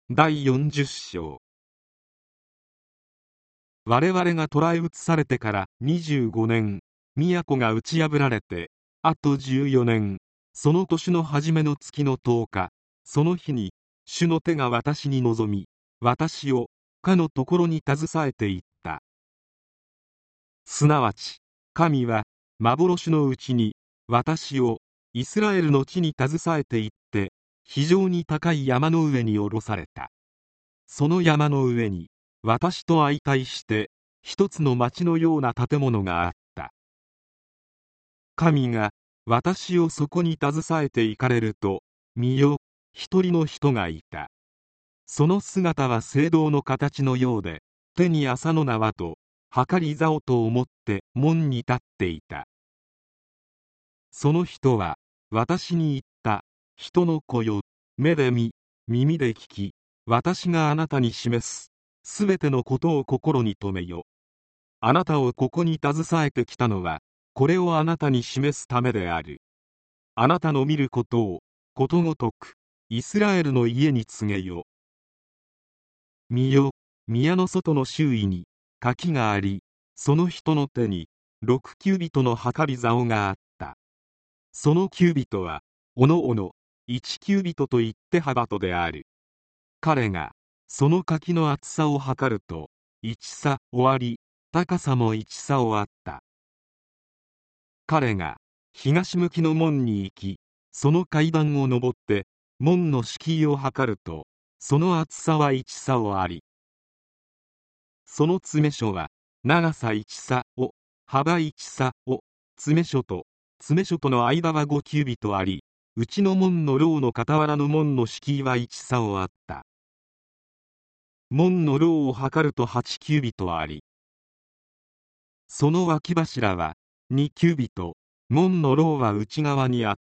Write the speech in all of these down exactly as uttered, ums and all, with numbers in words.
だいよんじゅっ章。我々が捕らえ移されてからにじゅうごねん、都が打ち破られてあとじゅうよねん、その年の初めの月のとおか、その日に主の手が私に臨み、私をかのところに携えていった。すなわち神は幻のうちに私をイスラエルの地に携えていって、非常に高い山の上に下ろされた。その山の上に私と相対して一つの町のような建物があった。神が私をそこに携えて行かれると、見よ、一人の人がいた。その姿は青銅の形のようで、手に麻の縄と計り竿とを持って門に立っていた。その人は私に言った。人の子よ、目で見、耳で聞き、私があなたに示すすべてのことを心に留めよ。あなたをここに携えてきたのは、これをあなたに示すためである。あなたの見ることをことごとくイスラエルの家に告げよ。見よ、宮の外の周囲に垣があり、その人の手に六キュービトの計り竿があった。そのキュービトはおのおの一キュービトといって幅とである。彼がその垣の厚さを測ると一差終わり、高さも一差をあった。彼が東向きの門に行き、その階段を上って門の敷居を測ると、その厚さは一差をあり、その詰め所は長さ一差を、幅一差を、詰め所と詰め所との間は五キュービトあり、内の門の廊の傍らの門の敷居は一差をあった。門の廊を測ると八キュービトあり、その脇柱は二キュービト、門の廊は内側にあった。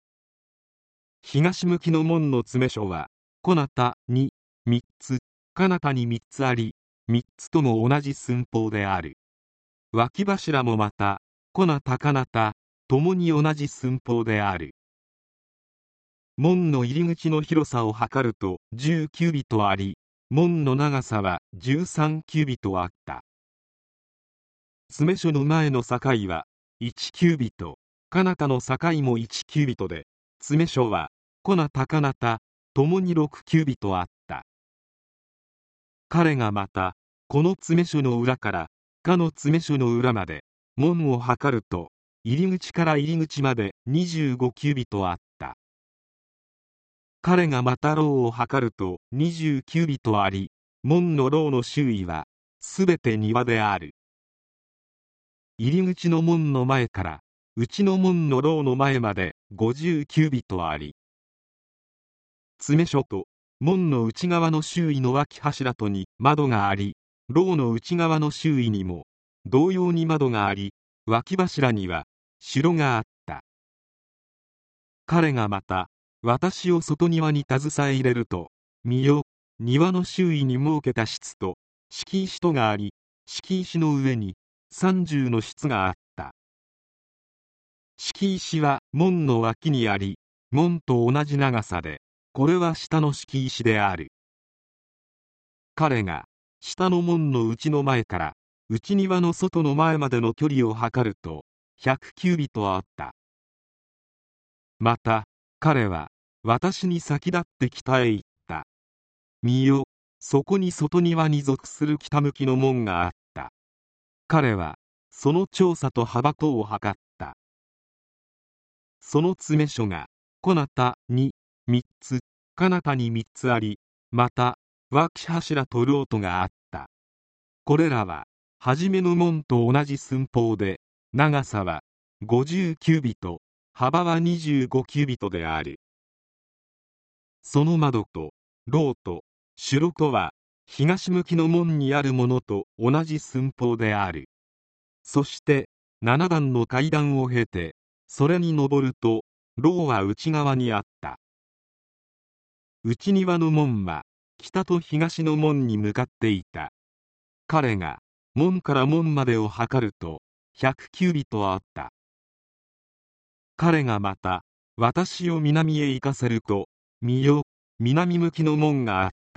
東向きの門の詰め所は小なたに、三つ、彼方に三つあり、三つとも同じ寸法である。脇柱もまた小なた彼方ともに同じ寸法である。門の入り口の広さを測るとじゅうキュービトあり、門の長さはじゅうさんキュービトあった。詰め所の前の境はいちキュービト、彼方の境もいちキュービトで、詰め所は小なた彼方ともにろくキュービトあった。彼がまたこの詰め所の裏からかの詰め所の裏まで門を測ると、入り口から入り口までにじゅうごキュービトあった。彼がまた廊を測るとにじゅうキュービトあり、門の廊の周囲はすべて庭である。入り口の門の前から内の門の廊の前までごじゅうキュービトあり、詰め所と門の内側の周囲の脇柱とに窓があり、廊の内側の周囲にも同様に窓があり、脇柱には城があった。彼がまた私を外庭に携え入れると、見よ、庭の周囲に設けた室と敷石とがあり、敷石の上に三重の室があった。敷石は門の脇にあり、門と同じ長さで、これは下の敷石である。彼が下の門の内の前から内庭の外の前までの距離を測るとひゃくキュービトあった。また彼は私に先立って北へ行った。見よ、そこに外庭に属する北向きの門があった。彼はその長さと幅とを測った。その詰め所が小なたに、三つ、彼方に三つあり、また脇柱と廊とがあった。これらは初めの門と同じ寸法で、長さはごじゅうキュービト、幅はにじゅうごキュービトである。その窓と廊と城とは東向きの門にあるものと同じ寸法である。そしてななだんの階段を経てそれに登ると、廊は内側にあった。内庭の門は北と東の門に向かっていた。彼が門から門までを測るとひゃくキュービトあった。彼がまた私を南へ行かせると、見よ、南向きの門があっ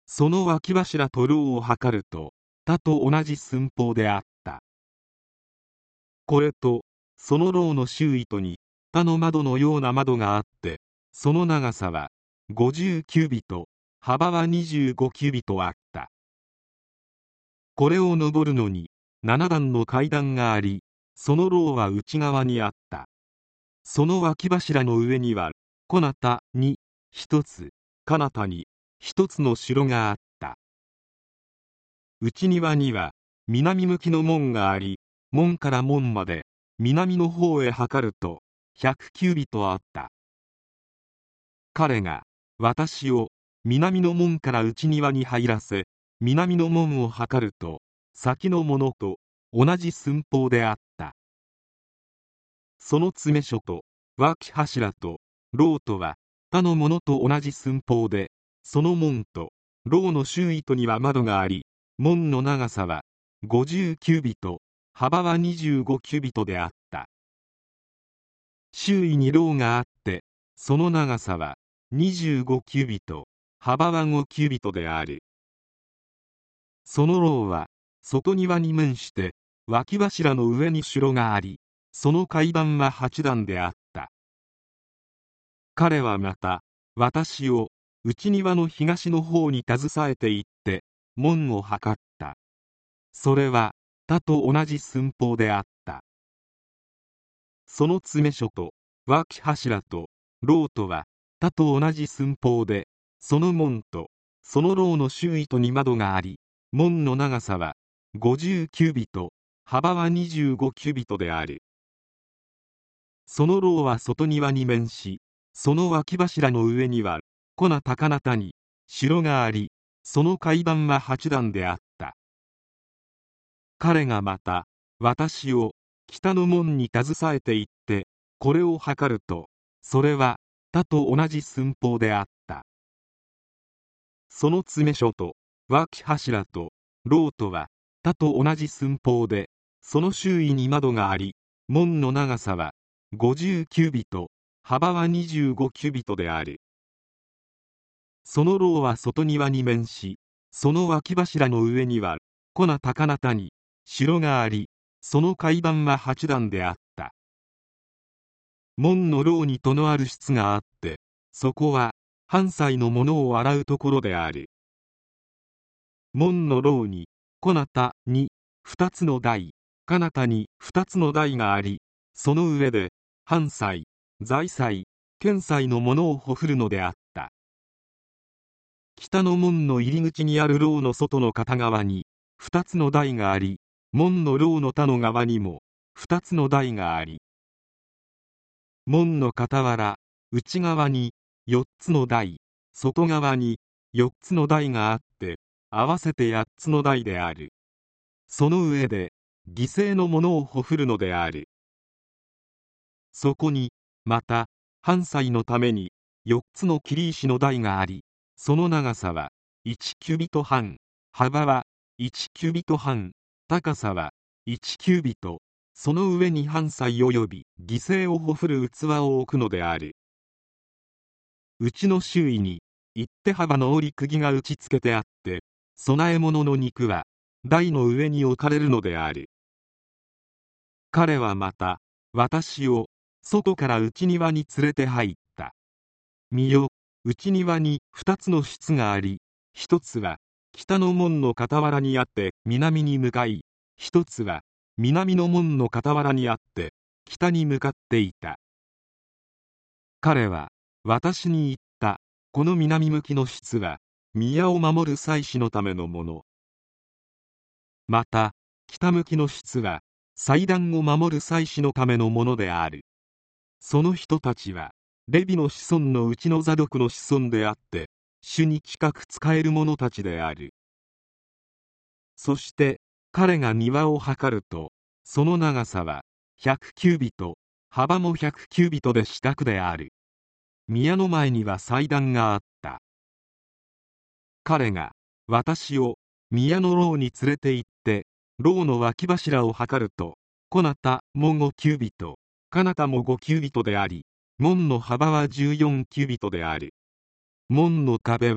その脇柱と廊を測ると、他と同じ寸法であった。これと、その廊の周囲とに、他の窓のような窓があって、その長さはごじゅうキュビト、幅はにじゅうごキュビトあった。これを登るのに、ななだんの階段があり、その廊は内側にあった。その脇柱の上には、こなたに一つ、かなたに一つの城があった。内庭には、南向きの門があり、門から門まで、南の方へ測ると、ひゃくキュビトあった。彼が、私を、南の門から内庭に入らせ、南の門を測ると、先のものと同じ寸法であった。その詰め所と脇柱と廊とは他のものと同じ寸法で、その門と廊の周囲とには窓があり、門の長さはごじゅうキュビト、幅はにじゅうごキュビトであった。周囲に廊があって、その長さはにじゅうごキュビト、幅はごキュビトである。その廊は外庭に面して脇柱の上に城があり、その階段ははちだんであった。彼はまた私を内庭の東の方に携えて行って門を測った。それは他と同じ寸法であった。その詰め所と脇柱と廊とは他と同じ寸法で、その門とその廊の周囲とに窓があり、門の長さはごじゅうキュビト、幅はにじゅうごキュビトである。その廊は外庭に面し、その脇柱の上にはこな高なたに城があり、その階段ははちだんであった。彼がまた私を北の門に携えて行って、これを測ると、それは他と同じ寸法であった。その詰め所と脇柱と廊とは他と同じ寸法で、その周囲に窓があり、門の長さはごじゅうキュビト、幅はにじゅうごキュビトである。その廊は外庭に面し、その脇柱の上にはこな高なたに城があり、その階段ははちだんであった。門の廊に戸のある室があって、そこは半歳のものを洗うところである。門の廊にこなたに二つの台、かなたに二つの台があり、その上で半歳、財歳、見歳のものをほふるのであった。北の門の入り口にある廊の外の片側に二つの台があり、門の廊の他の側にも二つの台があり、門の傍ら内側に四つの台、外側に四つの台があって、合わせて八つの台である。その上で犠牲のものをほふるのである。そこにまた半歳のために四つの切石の台があり、その長さはいちキュビト半、幅はいちキュビト半、高さはいちキュビト、その上に半歳および犠牲をほふる器を置くのである。うちの周囲に一手幅の折り釘が打ち付けてあって、供え物の肉は台の上に置かれるのである。彼はまた私を外から内庭に連れて入った。見よ、内庭に二つの室があり、一つは北の門の傍らにあって南に向かい、一つは南の門の傍らにあって北に向かっていた。彼は私に言った。この南向きの室は宮を守る祭司のためのもの。また北向きの室は祭壇を守る祭司のためのものである。その人たちはレビの子孫のうちのザドクの子孫であって、主に近く仕える者たちである。そして彼が庭を測ると、その長さはひゃくキュービト、幅もひゃくキュービトで四角である。宮の前には祭壇があった。彼が私を宮の廊に連れて行って、廊の脇柱を測ると、こなたもごキュービト、かなたもごキュービトであり、門の幅はじゅうよんキュービトである。門の壁は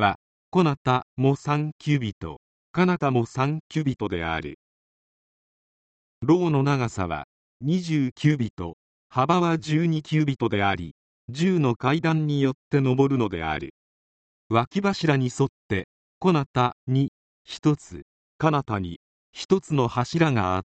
こなたもさんキュビト、かなたもさんキュビトである。廊の長さはにじゅうキュビト、幅はじゅうにキュビトであり、じゅうの階段によって登るのである。脇柱に沿ってこなたにひとつ、かなたにひとつの柱があっ